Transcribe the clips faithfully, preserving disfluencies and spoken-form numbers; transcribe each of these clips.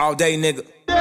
All day, nigga.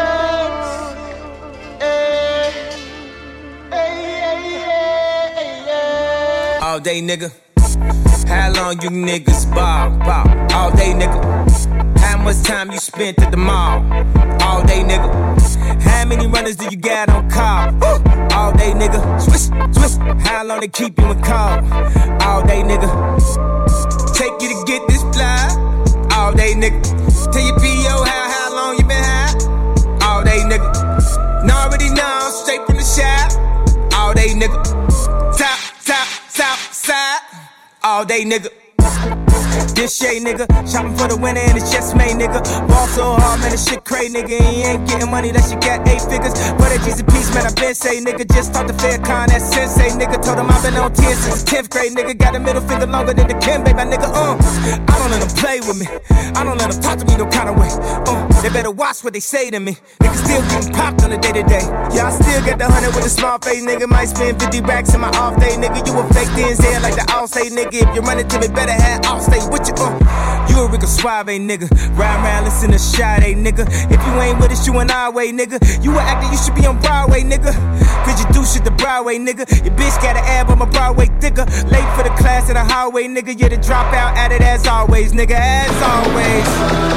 All day, nigga. How long you niggas ball, ball? All day, nigga. How much time you spent at the mall? All day, nigga. How many runners do you got on call? All day, nigga. Swish, swish. How long they keep you in call? All day, nigga. Take you to get this fly. All day, nigga. Tell your P O how, how long you been high? All day, nigga. And already know, straight from the shop. All day, nigga. Top, top, top, side. All day, nigga. This shit, nigga. Shopping for the winner and it's just made, nigga. Ball so hard, man, this shit crazy, nigga. He ain't getting money unless you got eight figures. For that G's a piece, man, I been say, nigga. Just talked to Faircon, that sensei, nigga. Told him I've been on ten since tenth grade, nigga. Got a middle finger longer than the Kimbe, my nigga. Uh, I don't let them play with me. I don't let them talk to me no kind of way. Uh, they better watch what they say to me. Nigga still getting popped on the day to day. Yeah, I still get the hundred with a small face, nigga. Might spend fifty racks in my off day, nigga. You a fake D N Z like the all say, nigga. If you run it to me, better have all stay with you. Uh, you a Rico Suave, nigga. Ride around, listen to Sade, nigga. If you ain't with us, you an our way, nigga. You an actor, you should be on Broadway, nigga. Cause you do shit the Broadway, nigga. Your bitch got an ab on my Broadway thicker. Late for the class in the highway, nigga. You're the dropout at it as always, nigga. As always.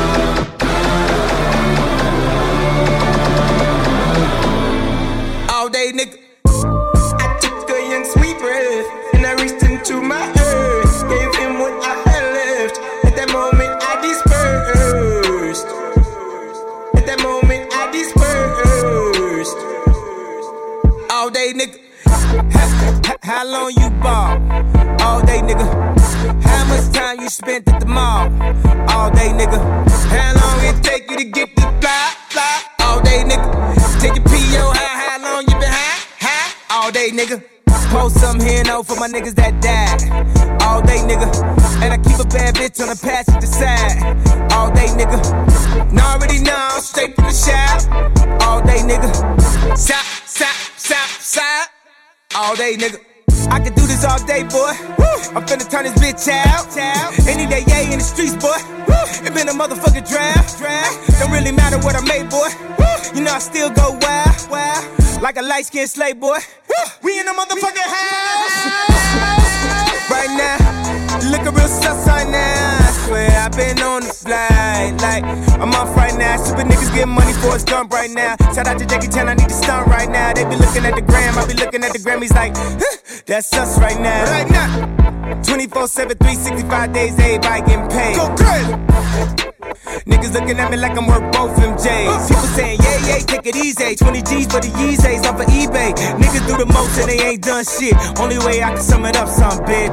All day, nigga. I took a young sweet breath and I reached into my earth. Gave him what I had left. At that moment I dispersed. At that moment I dispersed. All day, nigga. How, how long you ball? All day, nigga. How much time you spent at the mall? All day, nigga. How long it take you to get the fly, fly? All day, nigga. Take your P O, how, how long you been high, high? All day, nigga. Post some here and for my niggas that died. All day, nigga. And I keep a bad bitch on the passenger side. All day, nigga. And already know, straight from the shop. All day, nigga. South, south, south, side. All day, nigga. I can do this all day, boy. I'm finna turn this bitch out. Any day, yeah, in the streets, boy. It been a motherfucking draft. Don't really matter what I made, boy. You know I still go wild, like a light-skinned slave, boy. We in the motherfucking house right now. Looking real sus right now. I swear I've been on the flight, like I'm off right now. Super niggas getting money for a stump right now. Shout out to Jackie Chan, I need to stunt right now. They be looking at the gram, I be looking at the Grammys like, huh, that's us right now. Right now, twenty-four seven, three sixty-five days, everybody getting paid. Go crazy. Niggas looking at me like I'm worth both M Js. People saying, yeah, yeah, take it easy. twenty G's for the Yeezys off of eBay. Niggas do the most and they ain't done shit. Only way I can sum it up, some bitch.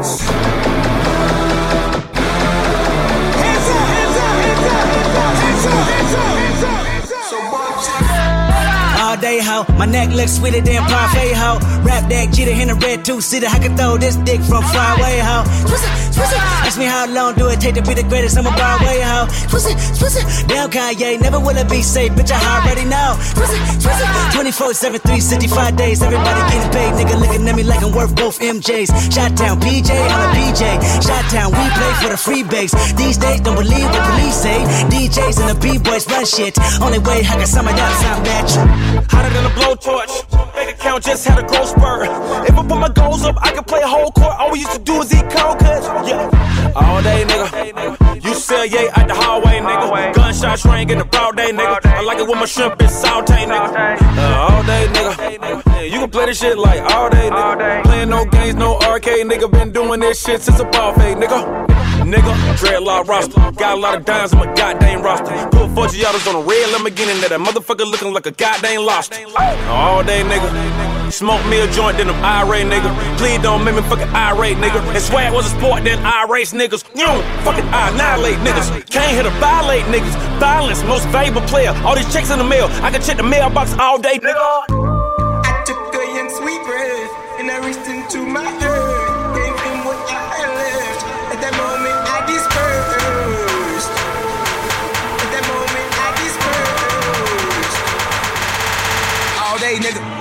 Hands up, hands up, hands up, hands up, hands up, hands up, hands up. So all day, ho. My neck looks sweeter than parfait, ho. Rap that Jeter in a red two-seater. I can throw this dick from far away, ho. Twist it, twist it. Ask me how long do it take to be the greatest? I'm a Broadway, ho. Twist it, twist it. Damn, Kanye, never will it be safe, bitch, I already know. Twist it, twist it. twenty-four seven, three sixty-five days. Everybody getting paid, nigga looking at me like I'm worth both M Js. Shot-town, P J, I'm a P J. Shot-town, we play for the free base. These days, don't believe what police say. D Js and the B-boys run shit. Only way I can sum it up, sound bad. Hotter than a blowtorch. Bank account just had a growth spurt. If I put my goals up, I can play a whole court. All we used to do is eat cold cuts. Yeah. All day, nigga. You sell yay out the hallway, nigga. Gunshots ring in the broad day, nigga. I like it when my shrimp is saute, nigga. Uh, all day, nigga. Yeah, you can play this shit like all day, nigga. Playing no games, no arcade, nigga. Been doing this shit since a ball fade, nigga. Nigga, dreadlock roster. Got a lot of dimes in my goddamn roster. Put four Giottos on a red Lamborghini, and that motherfucker looking like a goddamn lobster. All day, nigga. Smoke me a joint, then I'm irate, nigga. Please don't make me fucking irate, nigga. And swag was a sport, then I race niggas. You fucking annihilate niggas. Can't hit a violate niggas. Violence, most valuable player. All these checks in the mail. I can check the mailbox all day, nigga. I took a young sweet breath, and I reached into my earth. Gave him what I had left. At that moment, I dispersed. At that moment, I dispersed. All day, nigga.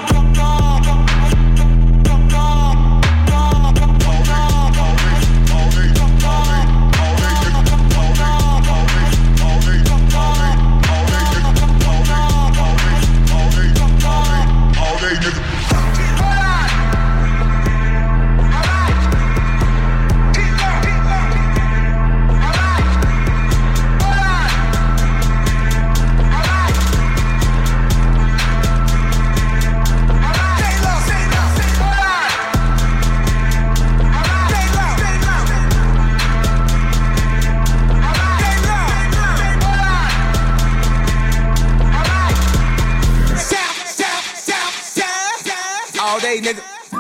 nigga.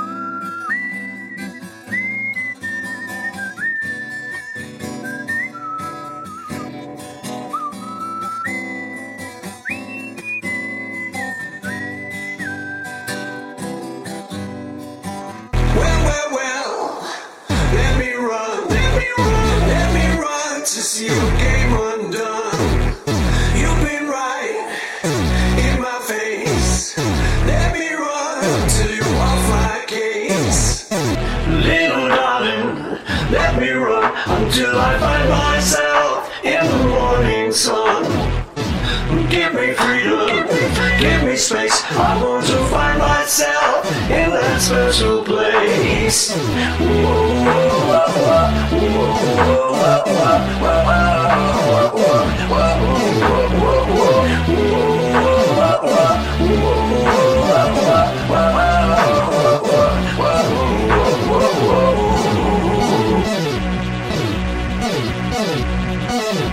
To see your game undone. You've been right in my face. Let me run till you off my case. Little darling, let me run until I find myself in the morning sun. Give me freedom, give me space. I want to find myself in that special place. Whoa, whoa, whoa, whoa, whoa, whoa, whoa, whoa, whoa.